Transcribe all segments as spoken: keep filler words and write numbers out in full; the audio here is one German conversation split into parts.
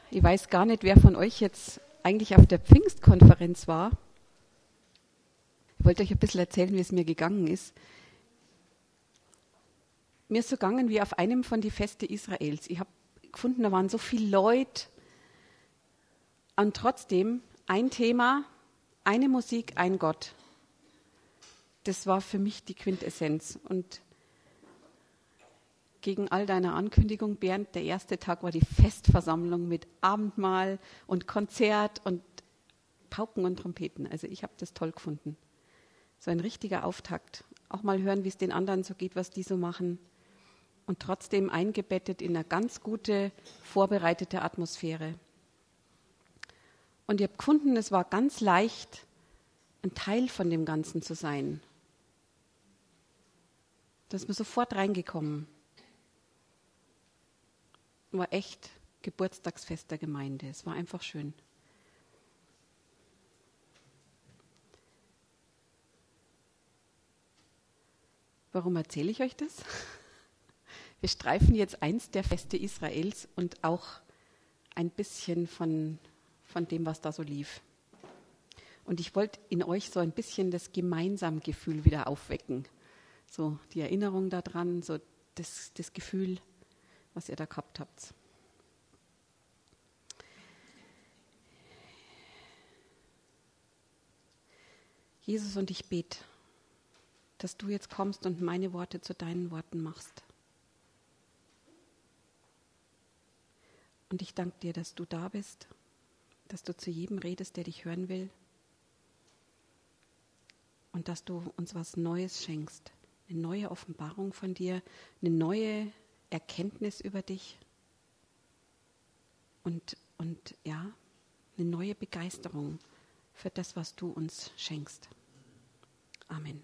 Ich weiß gar nicht, wer von euch jetzt eigentlich auf der Pfingstkonferenz war. Ich wollte euch ein bisschen erzählen, wie es mir gegangen ist. Mir ist so gegangen wie auf einem von den Feste Israels. Ich habe gefunden, da waren so viele Leute und trotzdem ein Thema, eine Musik, ein Gott. Das war für mich die Quintessenz. Und gegen all deine Ankündigung, Bernd, der erste Tag war die Festversammlung mit Abendmahl und Konzert und Pauken und Trompeten. Also ich habe das toll gefunden. So ein richtiger Auftakt. Auch mal hören, wie es den anderen so geht, was die so machen. Und trotzdem eingebettet in eine ganz gute, vorbereitete Atmosphäre. Und ich habe gefunden, es war ganz leicht, ein Teil von dem Ganzen zu sein. Da ist man sofort reingekommen. War echt Geburtstagsfest der Gemeinde. Es war einfach schön. Warum erzähle ich euch das? Wir streifen jetzt eins der Feste Israels und auch ein bisschen von, von dem, was da so lief. Und ich wollte in euch so ein bisschen das Gemeinsamgefühl wieder aufwecken. So die Erinnerung daran, so das, das Gefühl, was ihr da gehabt habt. Jesus, und ich bete, dass du jetzt kommst und meine Worte zu deinen Worten machst. Und ich danke dir, dass du da bist, dass du zu jedem redest, der dich hören will. Und dass du uns was Neues schenkst, eine neue Offenbarung von dir, eine neue Erkenntnis über dich und, und ja, eine neue Begeisterung für das, was du uns schenkst. Amen.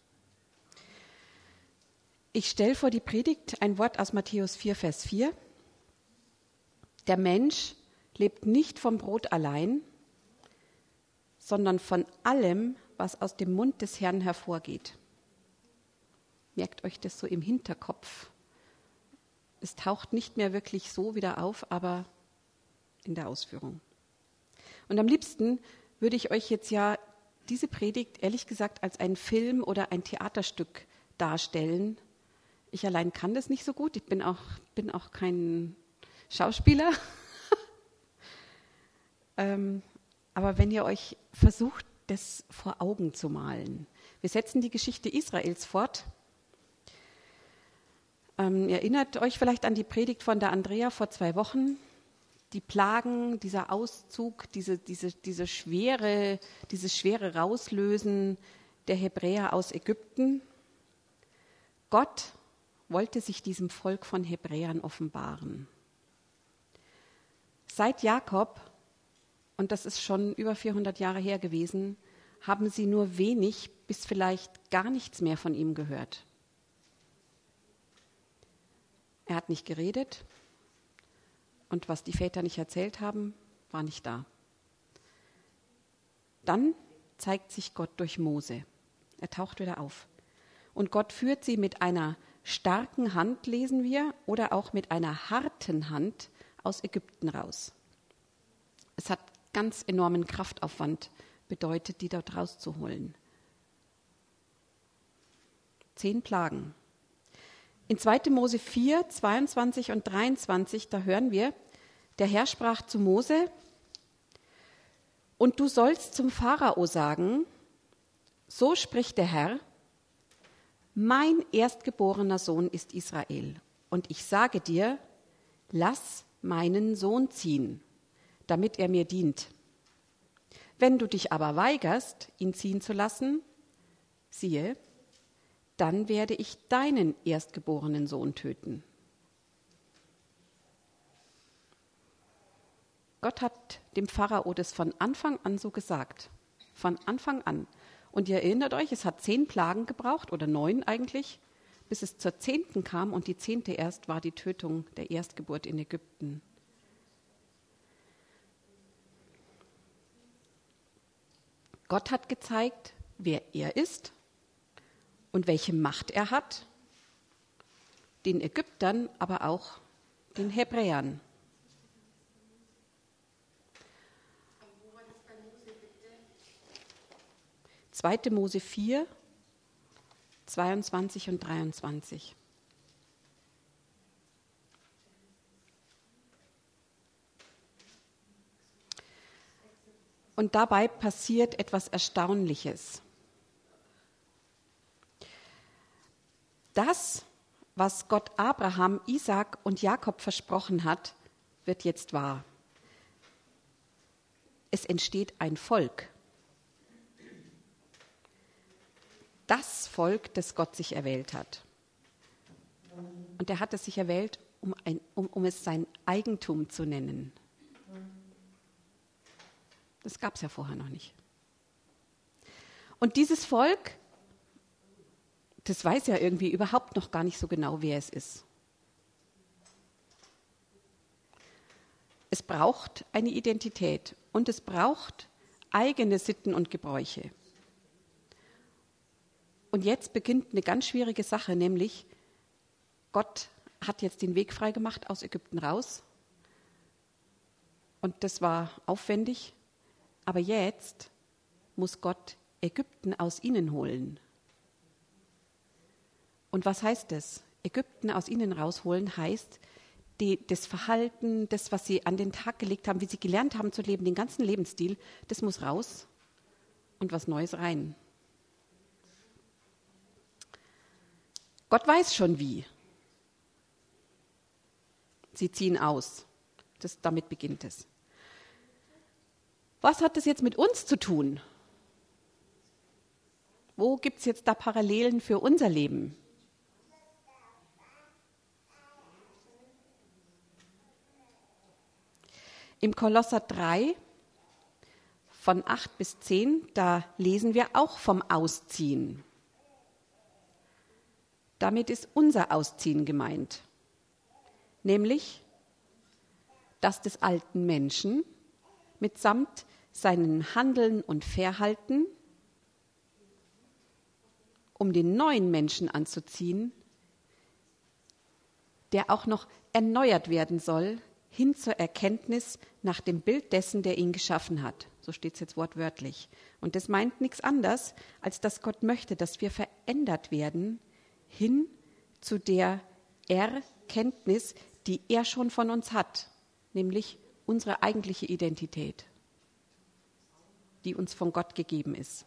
Ich stelle vor die Predigt ein Wort aus Matthäus vier, Vers vier. Der Mensch lebt nicht vom Brot allein, sondern von allem, was aus dem Mund des Herrn hervorgeht. Merkt euch das so im Hinterkopf. Es taucht nicht mehr wirklich so wieder auf, aber in der Ausführung. Und am liebsten würde ich euch jetzt ja diese Predigt, ehrlich gesagt, als einen Film oder ein Theaterstück darstellen. Ich allein kann das nicht so gut. Ich bin auch, bin auch kein Schauspieler. ähm, aber wenn ihr euch versucht, das vor Augen zu malen. Wir setzen die Geschichte Israels fort. Ähm, ihr erinnert euch vielleicht an die Predigt von der Andrea vor zwei Wochen. Die Plagen, dieser Auszug, diese, diese, diese schwere, dieses schwere Rauslösen der Hebräer aus Ägypten. Gott wollte sich diesem Volk von Hebräern offenbaren. Seit Jakob, und das ist schon über vierhundert Jahre her gewesen, haben sie nur wenig bis vielleicht gar nichts mehr von ihm gehört. Er hat nicht geredet und was die Väter nicht erzählt haben, war nicht da. Dann zeigt sich Gott durch Mose. Er taucht wieder auf. Und Gott führt sie mit einer starken Hand, lesen wir, oder auch mit einer harten Hand aus Ägypten raus. Es hat ganz enormen Kraftaufwand bedeutet, die dort rauszuholen. Zehn Plagen. In zweiter Mose vier, zweiundzwanzig und dreiundzwanzig, da hören wir, der Herr sprach zu Mose, und du sollst zum Pharao sagen, so spricht der Herr, mein erstgeborener Sohn ist Israel, und ich sage dir, lass meinen Sohn ziehen, damit er mir dient. Wenn du dich aber weigerst, ihn ziehen zu lassen, siehe, dann werde ich deinen erstgeborenen Sohn töten. Gott hat dem Pharao das von Anfang an so gesagt. Von Anfang an. Und ihr erinnert euch, es hat zehn Plagen gebraucht, oder neun eigentlich, bis es zur zehnten kam. Und die zehnte erst war die Tötung der Erstgeburt in Ägypten. Gott hat gezeigt, wer er ist und welche Macht er hat, den Ägyptern, aber auch den Hebräern. zweite Mose vier, zweiundzwanzig und dreiundzwanzig. Und dabei passiert etwas Erstaunliches. Das, was Gott Abraham, Isaak und Jakob versprochen hat, wird jetzt wahr. Es entsteht ein Volk. Das Volk, das Gott sich erwählt hat. Und er hat es sich erwählt, um, ein, um, um es sein Eigentum zu nennen. Das gab es ja vorher noch nicht. Und dieses Volk, das weiß ja irgendwie überhaupt noch gar nicht so genau, wer es ist. Es braucht eine Identität und es braucht eigene Sitten und Gebräuche. Und jetzt beginnt eine ganz schwierige Sache, nämlich Gott hat jetzt den Weg freigemacht aus Ägypten raus. Und das war aufwendig. Aber jetzt muss Gott Ägypten aus ihnen holen. Und was heißt das? Ägypten aus ihnen rausholen heißt, die, das Verhalten, das, was sie an den Tag gelegt haben, wie sie gelernt haben zu leben, den ganzen Lebensstil, das muss raus und was Neues rein. Gott weiß schon wie. Sie ziehen aus. Das, damit beginnt es. Was hat das jetzt mit uns zu tun? Wo gibt es jetzt da Parallelen für unser Leben? Im Kolosser drei, von acht bis zehn, da lesen wir auch vom Ausziehen. Damit ist unser Ausziehen gemeint. Nämlich das des alten Menschen mitsamt seinem Handeln und Verhalten, um den neuen Menschen anzuziehen, der auch noch erneuert werden soll, hin zur Erkenntnis nach dem Bild dessen, der ihn geschaffen hat. So steht es jetzt wortwörtlich. Und das meint nichts anderes, als dass Gott möchte, dass wir verändert werden hin zu der Erkenntnis, die er schon von uns hat, nämlich unsere eigentliche Identität, die uns von Gott gegeben ist.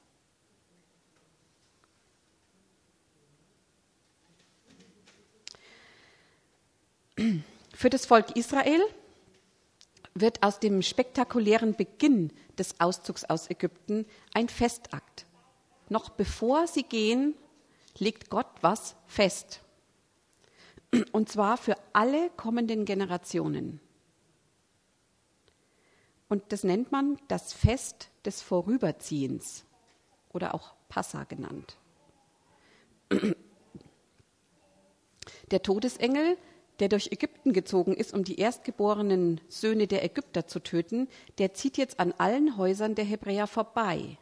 Für das Volk Israel wird aus dem spektakulären Beginn des Auszugs aus Ägypten ein Festakt. Noch bevor sie gehen, legt Gott was fest. Und zwar für alle kommenden Generationen. Und das nennt man das Fest des Vorüberziehens oder auch Passa genannt. Der Todesengel, der durch Ägypten gezogen ist, um die erstgeborenen Söhne der Ägypter zu töten, der zieht jetzt an allen Häusern der Hebräer vorbei.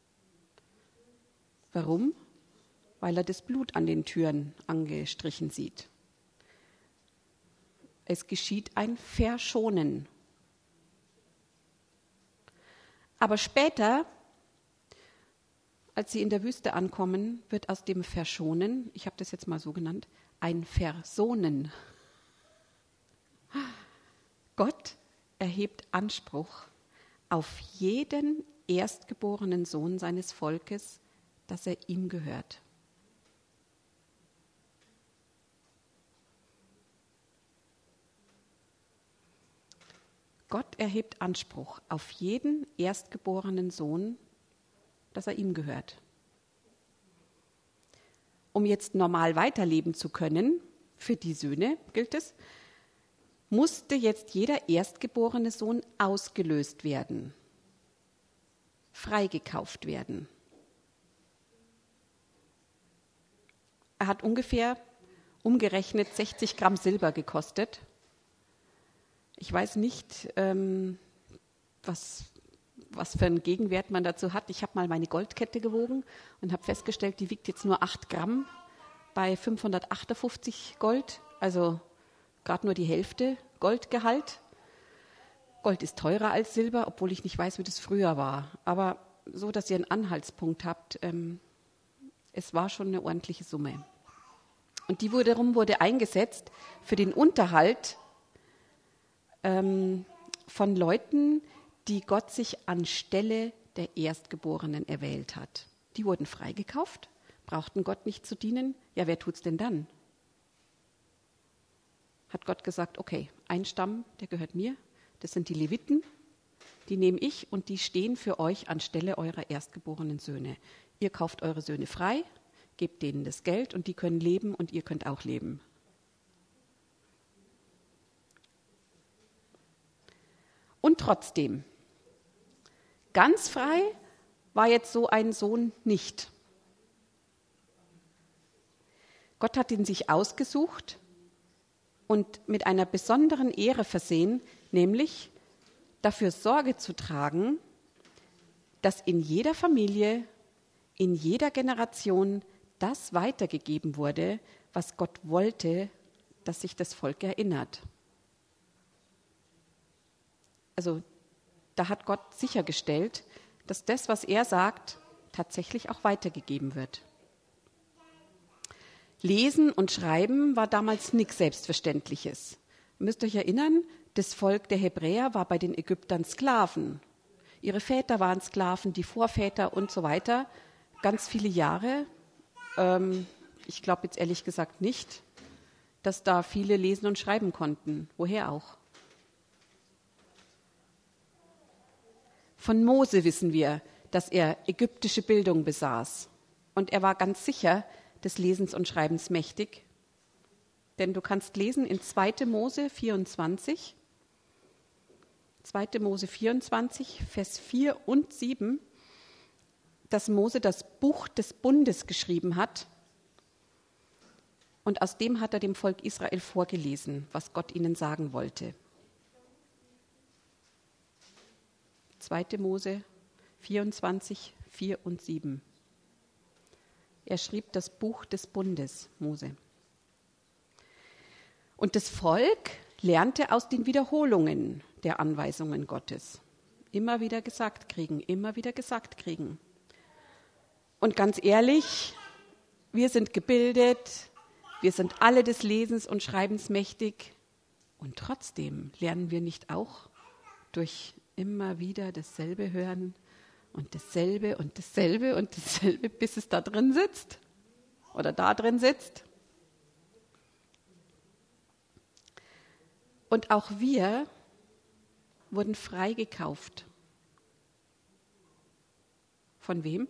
Warum? Weil er das Blut an den Türen angestrichen sieht. Es geschieht ein Verschonen. Aber später, als sie in der Wüste ankommen, wird aus dem Verschonen, ich habe das jetzt mal so genannt, ein Versohnen. Gott erhebt Anspruch auf jeden erstgeborenen Sohn seines Volkes, dass er ihm gehört. Gott erhebt Anspruch auf jeden erstgeborenen Sohn, dass er ihm gehört. Um jetzt normal weiterleben zu können, für die Söhne gilt es, musste jetzt jeder erstgeborene Sohn ausgelöst werden, freigekauft werden. Er hat ungefähr umgerechnet sechzig Gramm Silber gekostet. Ich weiß nicht, ähm, was, was für einen Gegenwert man dazu hat. Ich habe mal meine Goldkette gewogen und habe festgestellt, die wiegt jetzt nur acht Gramm bei fünfhundertachtundfünfzig Gold, also gerade nur die Hälfte Goldgehalt. Gold ist teurer als Silber, obwohl ich nicht weiß, wie das früher war. Aber so, dass ihr einen Anhaltspunkt habt. Ähm, es war schon eine ordentliche Summe. Und die wiederum wurde eingesetzt für den Unterhalt ähm, von Leuten, die Gott sich anstelle der Erstgeborenen erwählt hat. Die wurden freigekauft, brauchten Gott nicht zu dienen. Ja, wer tut's denn dann? Hat Gott gesagt, okay, ein Stamm, der gehört mir, das sind die Leviten, die nehme ich und die stehen für euch anstelle eurer erstgeborenen Söhne. Ihr kauft eure Söhne frei, gebt denen das Geld und die können leben und ihr könnt auch leben. Und trotzdem, ganz frei war jetzt so ein Sohn nicht. Gott hat ihn sich ausgesucht und mit einer besonderen Ehre versehen, nämlich dafür Sorge zu tragen, dass in jeder Familie, in jeder Generation das weitergegeben wurde, was Gott wollte, dass sich das Volk erinnert. Also da hat Gott sichergestellt, dass das, was er sagt, tatsächlich auch weitergegeben wird. Lesen und Schreiben war damals nichts Selbstverständliches. Ihr müsst euch erinnern, das Volk der Hebräer war bei den Ägyptern Sklaven. Ihre Väter waren Sklaven, die Vorväter und so weiter. Ganz viele Jahre. Ähm, ich glaube jetzt ehrlich gesagt nicht, dass da viele lesen und schreiben konnten. Woher auch? Von Mose wissen wir, dass er ägyptische Bildung besaß. Und er war ganz sicher des Lesens und Schreibens mächtig. Denn du kannst lesen in zweiter Mose vierundzwanzig, zweiter Mose vierundzwanzig, Vers vier und sieben, dass Mose das Buch des Bundes geschrieben hat. Und aus dem hat er dem Volk Israel vorgelesen, was Gott ihnen sagen wollte. zweiter Mose vierundzwanzig, vier und sieben. Er schrieb das Buch des Bundes, Mose. Und das Volk lernte aus den Wiederholungen der Anweisungen Gottes. Immer wieder gesagt kriegen, immer wieder gesagt kriegen. Und ganz ehrlich, wir sind gebildet, wir sind alle des Lesens und Schreibens mächtig. Und trotzdem lernen wir nicht auch durch immer wieder dasselbe hören und dasselbe und dasselbe und dasselbe, bis es da drin sitzt oder da drin sitzt. Und auch wir wurden freigekauft. Von wem?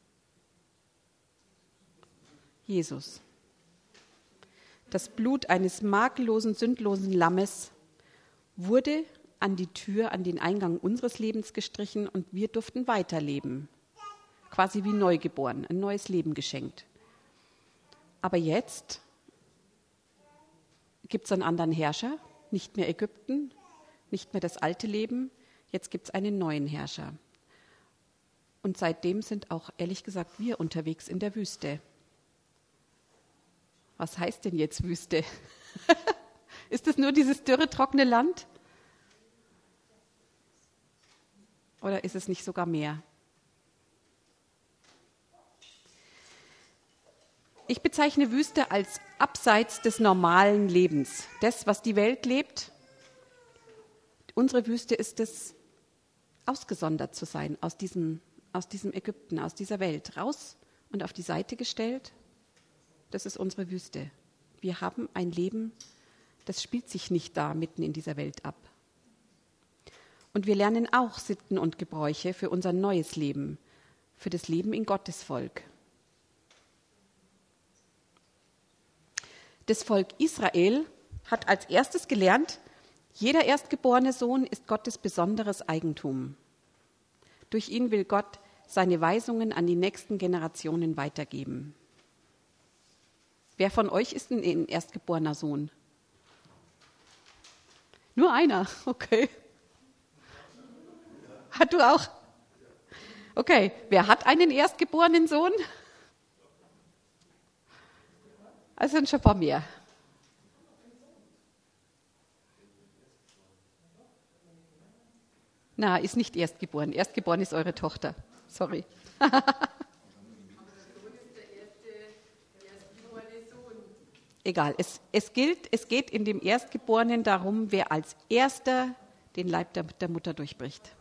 Jesus. Das Blut eines makellosen, sündlosen Lammes wurde an die Tür, an den Eingang unseres Lebens gestrichen und wir durften weiterleben. Quasi wie neugeboren, ein neues Leben geschenkt. Aber jetzt gibt es einen anderen Herrscher, nicht mehr Ägypten, nicht mehr das alte Leben, jetzt gibt es einen neuen Herrscher. Und seitdem sind auch, ehrlich gesagt, wir unterwegs in der Wüste. Was heißt denn jetzt Wüste? Ist das nur dieses dürre, trockene Land? Oder ist es nicht sogar mehr? Ich bezeichne Wüste als abseits des normalen Lebens. Das, was die Welt lebt, unsere Wüste ist es, ausgesondert zu sein aus diesem, aus diesem Ägypten, aus dieser Welt. Raus und auf die Seite gestellt, das ist unsere Wüste. Wir haben ein Leben, das spielt sich nicht da mitten in dieser Welt ab. Und wir lernen auch Sitten und Gebräuche für unser neues Leben, für das Leben in Gottes Volk. Das Volk Israel hat als erstes gelernt, jeder erstgeborene Sohn ist Gottes besonderes Eigentum. Durch ihn will Gott seine Weisungen an die nächsten Generationen weitergeben. Wer von euch ist denn ein erstgeborener Sohn? Nur einer, okay. Hat du auch? Okay, wer hat einen erstgeborenen Sohn? Also sind schon ein paar mehr. Na, ist nicht erstgeboren. Erstgeboren ist eure Tochter. Sorry. Egal, es, es gilt, es geht in dem Erstgeborenen darum, wer als Erster den Leib der, der Mutter durchbricht.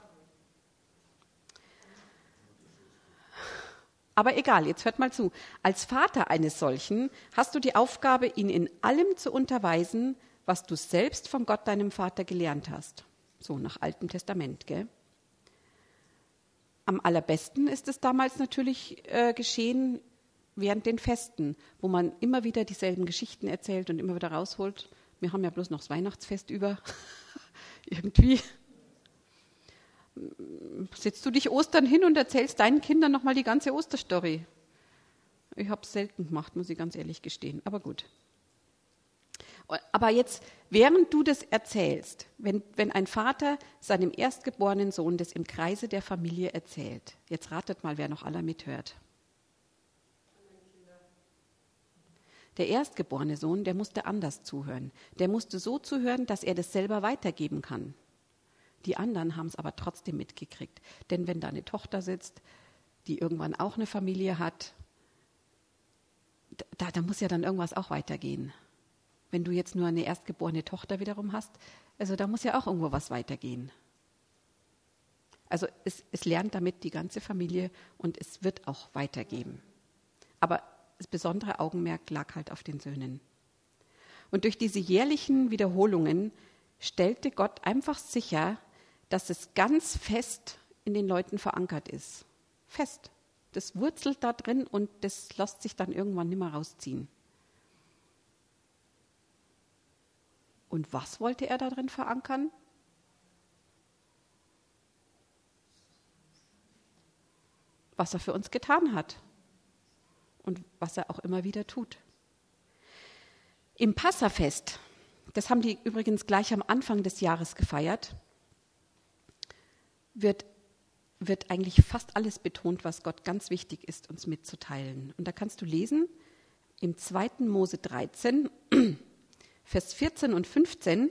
Aber egal, jetzt hört mal zu. Als Vater eines solchen hast du die Aufgabe, ihn in allem zu unterweisen, was du selbst von Gott, deinem Vater, gelernt hast. So nach Altem Testament, gell? Am allerbesten ist es damals natürlich äh, geschehen während den Festen, wo man immer wieder dieselben Geschichten erzählt und immer wieder rausholt. Wir haben ja bloß noch das Weihnachtsfest über. Irgendwie. Setzt du dich Ostern hin und erzählst deinen Kindern nochmal die ganze Osterstory? Ich habe es selten gemacht, muss ich ganz ehrlich gestehen. Aber gut. Aber jetzt, während du das erzählst, wenn, wenn ein Vater seinem erstgeborenen Sohn das im Kreise der Familie erzählt, jetzt ratet mal, wer noch aller mithört. Der erstgeborene Sohn, der musste anders zuhören. Der musste so zuhören, dass er das selber weitergeben kann. Die anderen haben es aber trotzdem mitgekriegt. Denn wenn da eine Tochter sitzt, die irgendwann auch eine Familie hat, da, da muss ja dann irgendwas auch weitergehen. Wenn du jetzt nur eine erstgeborene Tochter wiederum hast, also da muss ja auch irgendwo was weitergehen. Also es, es lernt damit die ganze Familie und es wird auch weitergeben. Aber das besondere Augenmerk lag halt auf den Söhnen. Und durch diese jährlichen Wiederholungen stellte Gott einfach sicher, dass es ganz fest in den Leuten verankert ist. Fest. Das wurzelt da drin und das lässt sich dann irgendwann nicht mehr rausziehen. Und was wollte er da drin verankern? Was er für uns getan hat. Und was er auch immer wieder tut. Im Passafest, das haben die übrigens gleich am Anfang des Jahres gefeiert, wird, wird eigentlich fast alles betont, was Gott ganz wichtig ist, uns mitzuteilen. Und da kannst du lesen, im zweiten Mose dreizehn, Vers vierzehn und fünfzehn,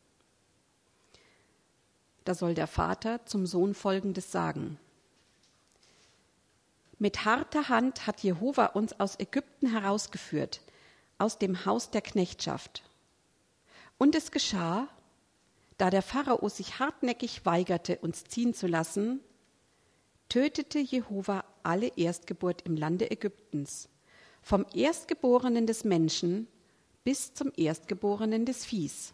da soll der Vater zum Sohn Folgendes sagen. Mit harter Hand hat Jehova uns aus Ägypten herausgeführt, aus dem Haus der Knechtschaft. Und es geschah, da der Pharao sich hartnäckig weigerte, uns ziehen zu lassen, tötete Jehova alle Erstgeburt im Lande Ägyptens, vom Erstgeborenen des Menschen bis zum Erstgeborenen des Viehs.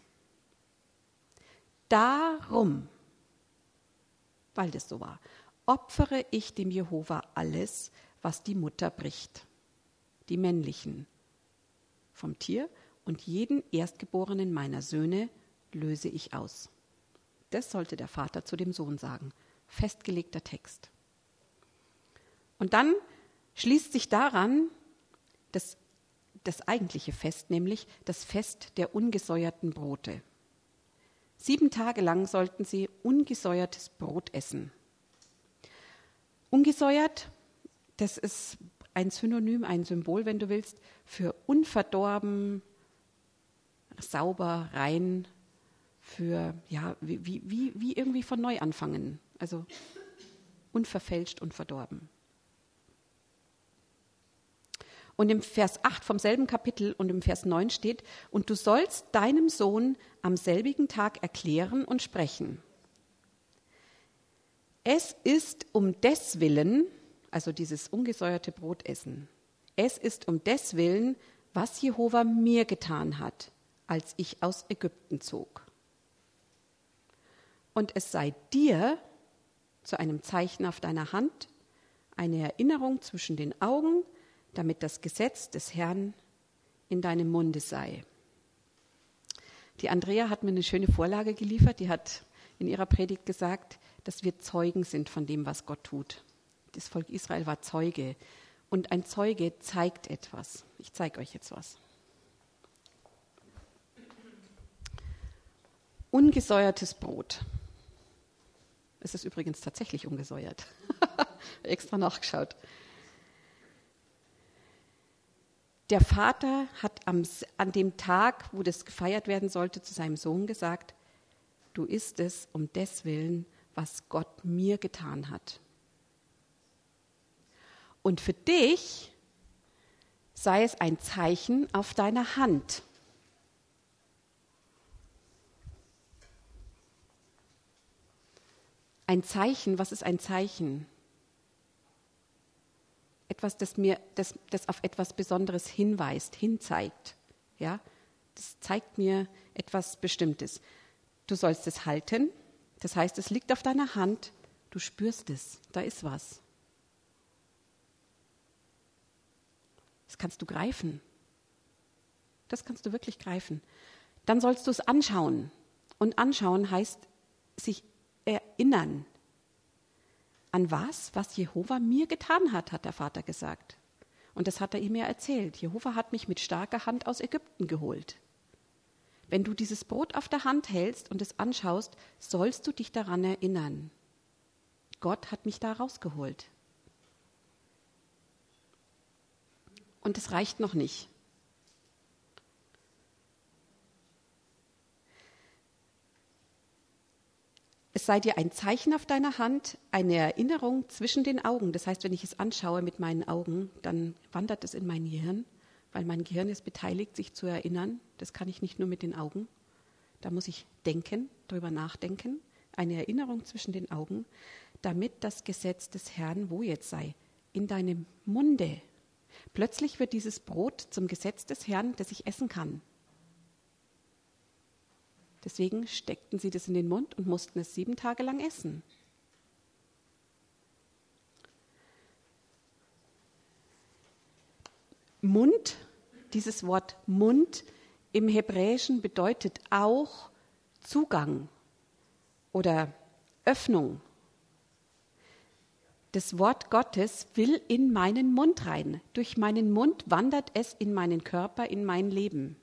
Darum, weil das so war, opfere ich dem Jehova alles, was die Mutter bricht, die männlichen vom Tier, und jeden Erstgeborenen meiner Söhne löse ich aus. Das sollte der Vater zu dem Sohn sagen. Festgelegter Text. Und dann schließt sich daran das, das eigentliche Fest, nämlich das Fest der ungesäuerten Brote. Sieben Tage lang sollten sie ungesäuertes Brot essen. Ungesäuert, das ist ein Synonym, ein Symbol, wenn du willst, für unverdorben, sauber, rein, für, ja, wie, wie, wie irgendwie von neu anfangen. Also unverfälscht, unverdorben. Und im Vers acht vom selben Kapitel und im Vers neun steht, und du sollst deinem Sohn am selbigen Tag erklären und sprechen. Es ist um deswillen, also dieses ungesäuerte Brotessen, es ist um deswillen, was Jehova mir getan hat, als ich aus Ägypten zog. Und es sei dir zu einem Zeichen auf deiner Hand, eine Erinnerung zwischen den Augen, damit das Gesetz des Herrn in deinem Munde sei. Die Andrea hat mir eine schöne Vorlage geliefert, die hat in ihrer Predigt gesagt, dass wir Zeugen sind von dem, was Gott tut. Das Volk Israel war Zeuge und ein Zeuge zeigt etwas. Ich zeige euch jetzt was. Ungesäuertes Brot. Es ist übrigens tatsächlich ungesäuert. Extra nachgeschaut. Der Vater hat am, an dem Tag, wo das gefeiert werden sollte, zu seinem Sohn gesagt, du isst es um deswillen, was Gott mir getan hat. Und für dich sei es ein Zeichen auf deiner Hand. Ein Zeichen, was ist ein Zeichen? Etwas, das mir, das, das auf etwas Besonderes hinweist, hinzeigt. Ja? Das zeigt mir etwas Bestimmtes. Du sollst es halten, das heißt, es liegt auf deiner Hand, du spürst es, da ist was. Das kannst du greifen. Das kannst du wirklich greifen. Dann sollst du es anschauen. Und anschauen heißt sich erinnern. An was? Was Jehova mir getan hat, hat der Vater gesagt. Und das hat er ihm ja erzählt. Jehova hat mich mit starker Hand aus Ägypten geholt. Wenn du dieses Brot auf der Hand hältst und es anschaust, sollst du dich daran erinnern. Gott hat mich da rausgeholt. Und es reicht noch nicht. Es sei dir ein Zeichen auf deiner Hand, eine Erinnerung zwischen den Augen. Das heißt, wenn ich es anschaue mit meinen Augen, dann wandert es in mein Gehirn, weil mein Gehirn ist beteiligt, sich zu erinnern. Das kann ich nicht nur mit den Augen. Da muss ich denken, darüber nachdenken. Eine Erinnerung zwischen den Augen, damit das Gesetz des Herrn wo jetzt sei? In deinem Munde. Plötzlich wird dieses Brot zum Gesetz des Herrn, das ich essen kann. Deswegen steckten sie das in den Mund und mussten es sieben Tage lang essen. Mund, dieses Wort Mund im Hebräischen bedeutet auch Zugang oder Öffnung. Das Wort Gottes will in meinen Mund rein. Durch meinen Mund wandert es in meinen Körper, in mein Leben.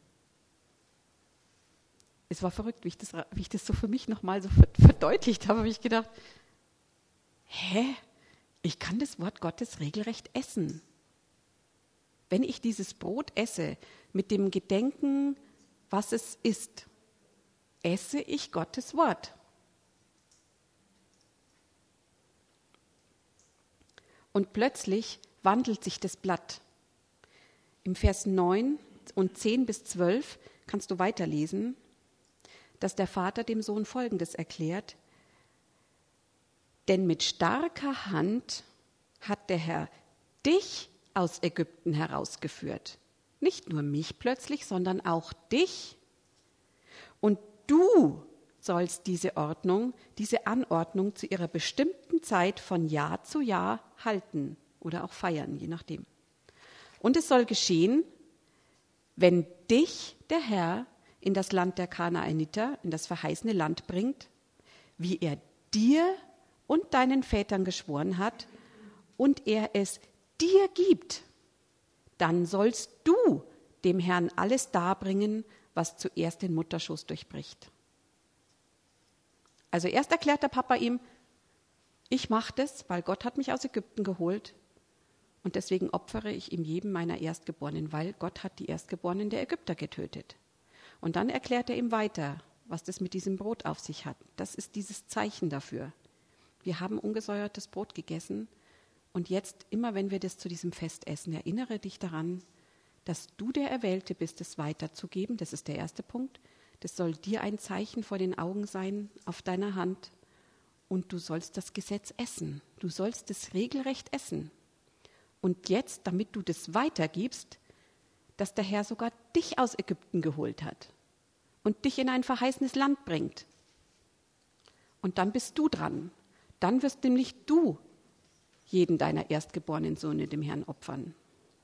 Es war verrückt, wie ich das, wie ich das so für mich nochmal so verdeutlicht habe, habe ich gedacht, hä, ich kann das Wort Gottes regelrecht essen. Wenn ich dieses Brot esse, mit dem Gedenken, was es ist, esse ich Gottes Wort. Und plötzlich wandelt sich das Blatt. Im Vers neun und zehn bis zwölf kannst du weiterlesen, dass der Vater dem Sohn Folgendes erklärt. Denn mit starker Hand hat der Herr dich aus Ägypten herausgeführt. Nicht nur mich plötzlich, sondern auch dich. Und du sollst diese Ordnung, diese Anordnung zu ihrer bestimmten Zeit von Jahr zu Jahr halten oder auch feiern, je nachdem. Und es soll geschehen, wenn dich der Herr in das Land der Kanaaniter, in das verheißene Land bringt, wie er dir und deinen Vätern geschworen hat, und er es dir gibt, dann sollst du dem Herrn alles darbringen, was zuerst den Mutterschoß durchbricht. Also erst erklärt der Papa ihm, ich mache das, weil Gott hat mich aus Ägypten geholt und deswegen opfere ich ihm jedem meiner Erstgeborenen, weil Gott hat die Erstgeborenen der Ägypter getötet. Und dann erklärt er ihm weiter, was das mit diesem Brot auf sich hat. Das ist dieses Zeichen dafür. Wir haben ungesäuertes Brot gegessen und jetzt, immer wenn wir das zu diesem Fest essen, erinnere dich daran, dass du der Erwählte bist, es weiterzugeben. Das ist der erste Punkt. Das soll dir ein Zeichen vor den Augen sein, auf deiner Hand. Und du sollst das Gesetz essen. Du sollst es regelrecht essen. Und jetzt, damit du das weitergibst, dass der Herr sogar dich aus Ägypten geholt hat und dich in ein verheißenes Land bringt. Und dann bist du dran. Dann wirst nämlich du jeden deiner erstgeborenen Söhne dem Herrn opfern.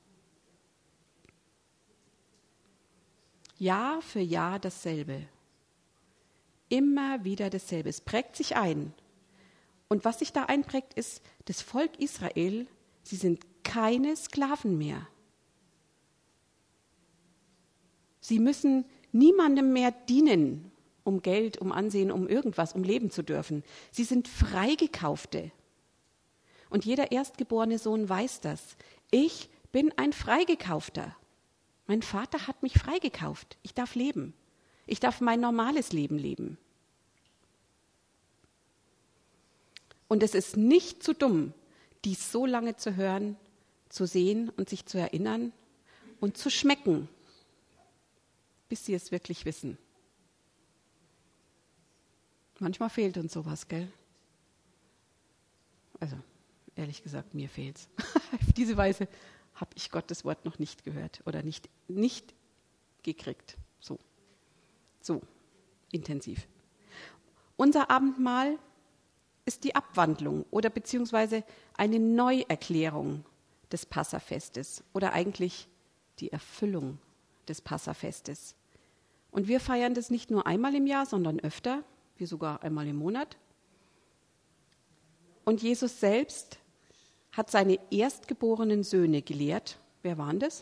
Jahr für Jahr dasselbe. Immer wieder dasselbe. Es prägt sich ein. Und was sich da einprägt, ist, das Volk Israel, sie sind keine Sklaven mehr. Sie müssen niemandem mehr dienen, um Geld, um Ansehen, um irgendwas, um leben zu dürfen. Sie sind Freigekaufte. Und jeder erstgeborene Sohn weiß das. Ich bin ein Freigekaufter. Mein Vater hat mich freigekauft. Ich darf leben. Ich darf mein normales Leben leben. Und es ist nicht zu dumm, dies so lange zu hören, zu sehen und sich zu erinnern und zu schmecken, bis sie es wirklich wissen. Manchmal fehlt uns sowas, gell? Also, ehrlich gesagt, mir fehlt's. Auf diese Weise habe ich Gottes Wort noch nicht gehört oder nicht, nicht gekriegt. So, so intensiv. Unser Abendmahl ist die Abwandlung oder beziehungsweise eine Neuerklärung des Passafestes oder eigentlich die Erfüllung des Passafestes. Und wir feiern das nicht nur einmal im Jahr, sondern öfter, wie sogar einmal im Monat. Und Jesus selbst hat seine erstgeborenen Söhne gelehrt. Wer waren das?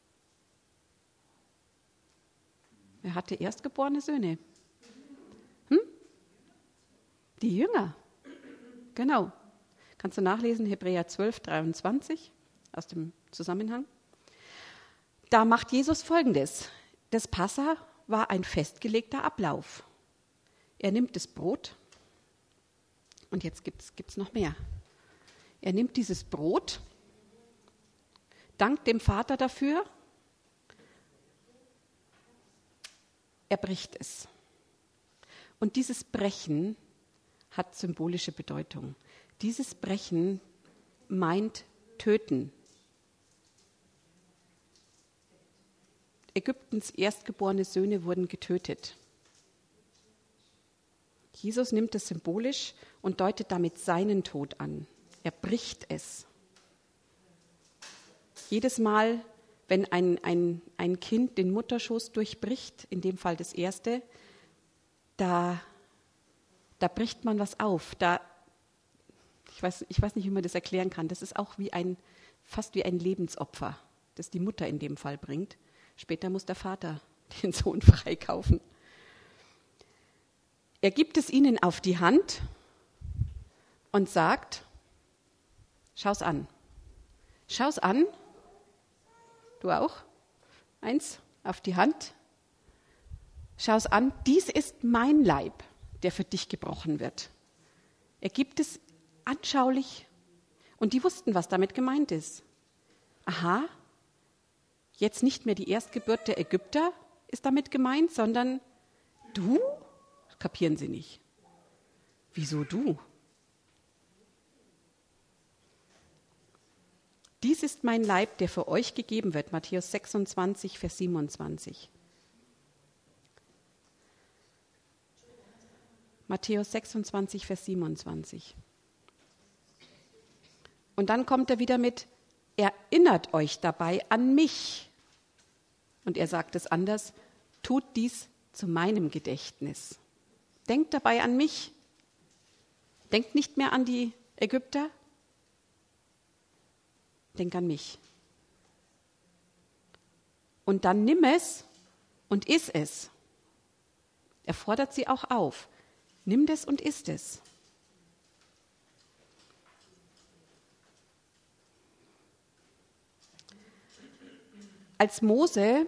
Wer hatte erstgeborene Söhne? Hm? Die Jünger. Genau. Kannst du nachlesen, Hebräer zwölf, dreiundzwanzig aus dem Zusammenhang. Da macht Jesus Folgendes. Das Passa war ein festgelegter Ablauf. Er nimmt das Brot und jetzt gibt es noch mehr. Er nimmt dieses Brot, dankt dem Vater dafür, er bricht es. Und dieses Brechen hat symbolische Bedeutung. Dieses Brechen meint töten. Ägyptens erstgeborene Söhne wurden getötet. Jesus nimmt es symbolisch und deutet damit seinen Tod an. Er bricht es. Jedes Mal, wenn ein, ein, ein Kind den Mutterschoß durchbricht, in dem Fall das erste, da, da bricht man was auf. Da, ich weiß, ich weiß nicht, wie man das erklären kann. Das ist auch wie ein, fast wie ein Lebensopfer, das die Mutter in dem Fall bringt. Später muss der Vater den Sohn freikaufen. Er gibt es ihnen auf die Hand und sagt, schau's an. Schau's an. Du auch? Eins auf die Hand. Schau's an. Dies ist mein Leib, der für dich gebrochen wird. Er gibt es anschaulich. Und die wussten, was damit gemeint ist. Aha, jetzt nicht mehr die Erstgeburt der Ägypter ist damit gemeint, sondern du? Das kapieren sie nicht. Wieso du? Dies ist mein Leib, der für euch gegeben wird. Matthäus sechsundzwanzig, Vers siebenundzwanzig. Matthäus sechsundzwanzig, Vers siebenundzwanzig. Und dann kommt er wieder mit, erinnert euch dabei an mich. Und er sagt es anders, tut dies zu meinem Gedächtnis. Denkt dabei an mich. Denkt nicht mehr an die Ägypter. Denk an mich. Und dann nimm es und iss es. Er fordert sie auch auf. Nimm das und iss es. Als Mose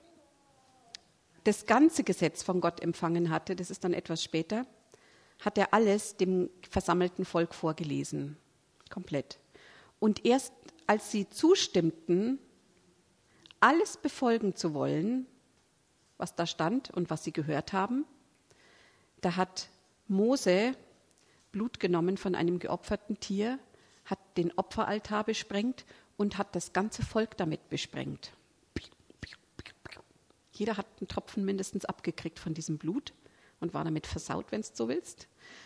das ganze Gesetz von Gott empfangen hatte, das ist dann etwas später, hat er alles dem versammelten Volk vorgelesen. Komplett. Und erst als sie zustimmten, alles befolgen zu wollen, was da stand und was sie gehört haben, da hat Mose Blut genommen von einem geopferten Tier, hat den Opferaltar besprengt und hat das ganze Volk damit besprengt. Jeder hat einen Tropfen mindestens abgekriegt von diesem Blut und war damit versaut, wenn du so willst.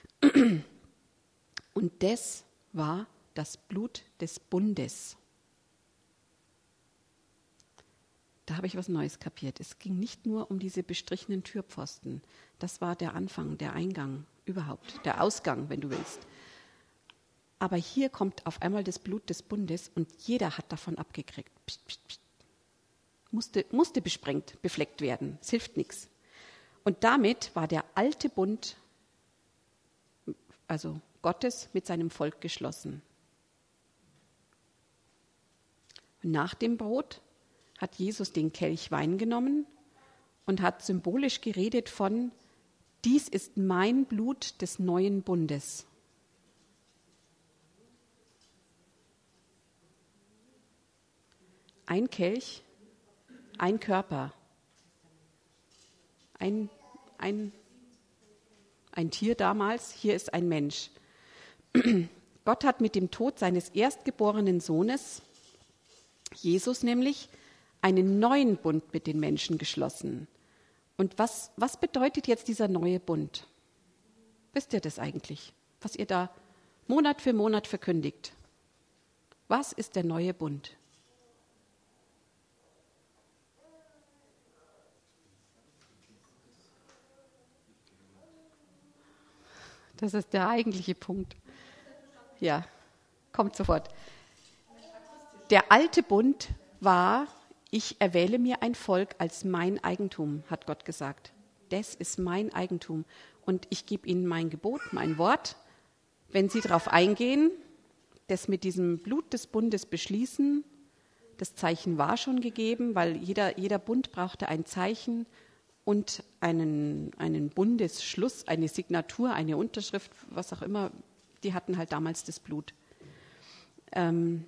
Und das war das Blut des Bundes. Da habe ich was Neues kapiert. Es ging nicht nur um diese bestrichenen Türpfosten. Das war der Anfang, der Eingang überhaupt, der Ausgang, wenn du willst. Aber hier kommt auf einmal das Blut des Bundes und jeder hat davon abgekriegt. Psst, psst, psst. Musste, musste besprengt, befleckt werden. Es hilft nichts. Und damit war der alte Bund, also Gottes, mit seinem Volk geschlossen. Und nach dem Brot hat Jesus den Kelch Wein genommen und hat symbolisch geredet von, dies ist mein Blut des neuen Bundes. ein Kelch, ein Körper, ein, ein, ein Tier damals, hier ist ein Mensch. Gott hat mit dem Tod seines erstgeborenen Sohnes, Jesus nämlich, einen neuen Bund mit den Menschen geschlossen. Und was, was bedeutet jetzt dieser neue Bund? Wisst ihr das eigentlich, was ihr da Monat für Monat verkündigt? Was ist der neue Bund? Das ist der eigentliche Punkt. Ja, kommt sofort. Der alte Bund war, ich erwähle mir ein Volk als mein Eigentum, hat Gott gesagt. Das ist mein Eigentum. Und ich gebe ihnen mein Gebot, mein Wort. Wenn sie darauf eingehen, das mit diesem Blut des Bundes beschließen, das Zeichen war schon gegeben, weil jeder, jeder Bund brauchte ein Zeichen und einen, einen Bundesschluss, eine Signatur, eine Unterschrift, was auch immer. Die hatten halt damals das Blut. Ähm,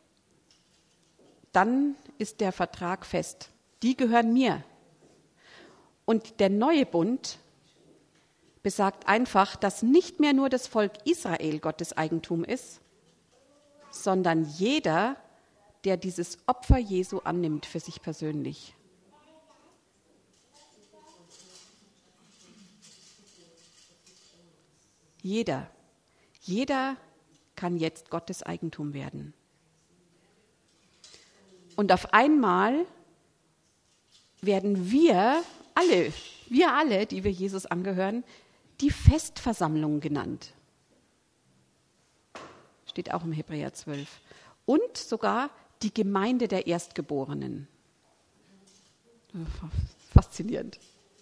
dann ist der Vertrag fest. Die gehören mir. Und der neue Bund besagt einfach, dass nicht mehr nur das Volk Israel Gottes Eigentum ist, sondern jeder, der dieses Opfer Jesu annimmt für sich persönlich. Jeder. Jeder kann jetzt Gottes Eigentum werden. Und auf einmal werden wir alle, wir alle, die wir Jesus angehören, die Festversammlung genannt. Steht auch im Hebräer zwölf. Und sogar die Gemeinde der Erstgeborenen. Faszinierend.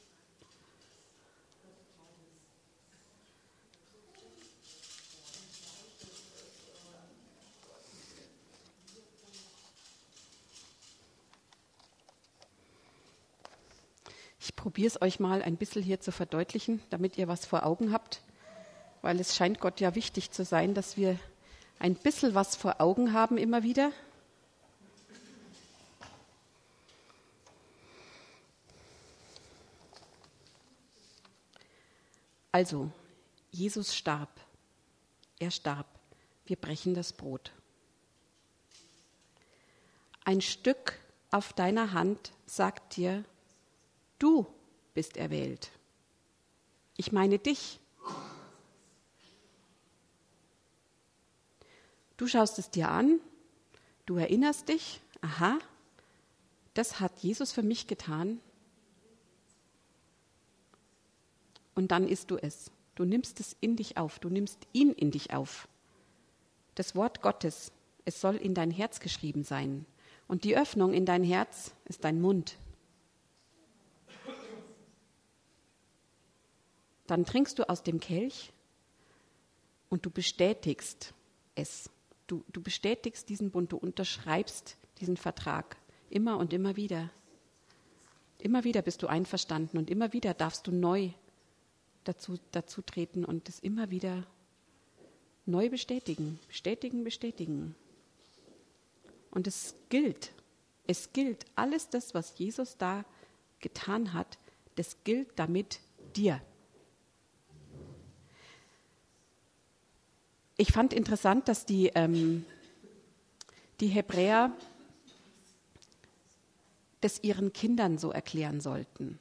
Ich probiere es euch mal ein bisschen hier zu verdeutlichen, damit ihr was vor Augen habt, weil es scheint Gott ja wichtig zu sein, dass wir ein bisschen was vor Augen haben immer wieder. Also, Jesus starb. Er starb. Wir brechen das Brot. Ein Stück auf deiner Hand sagt dir, du bist erwählt. Ich meine dich. Du schaust es dir an, du erinnerst dich, aha, das hat Jesus für mich getan. Und dann isst du es. Du nimmst es in dich auf, du nimmst ihn in dich auf. Das Wort Gottes, es soll in dein Herz geschrieben sein. Und die Öffnung in dein Herz ist dein Mund. Dann trinkst du aus dem Kelch und du bestätigst es. Du, du bestätigst diesen Bund, du unterschreibst diesen Vertrag immer und immer wieder. Immer wieder bist du einverstanden und immer wieder darfst du neu dazu, dazu treten und es immer wieder neu bestätigen. Bestätigen, bestätigen. Und es gilt, es gilt, alles das, was Jesus da getan hat, das gilt damit dir. Ich fand interessant, dass die, ähm, die Hebräer das ihren Kindern so erklären sollten.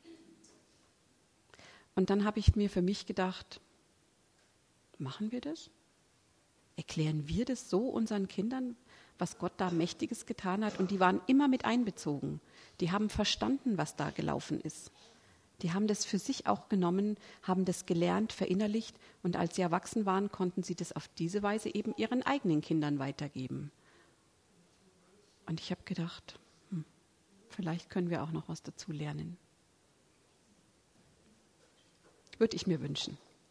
Und dann habe ich mir für mich gedacht, machen wir das? Erklären wir das so unseren Kindern, was Gott da Mächtiges getan hat? Und die waren immer mit einbezogen. Die haben verstanden, was da gelaufen ist. Die haben das für sich auch genommen, haben das gelernt, verinnerlicht und als sie erwachsen waren, konnten sie das auf diese Weise eben ihren eigenen Kindern weitergeben. Und ich habe gedacht, hm, vielleicht können wir auch noch was dazu lernen. Würde ich mir wünschen.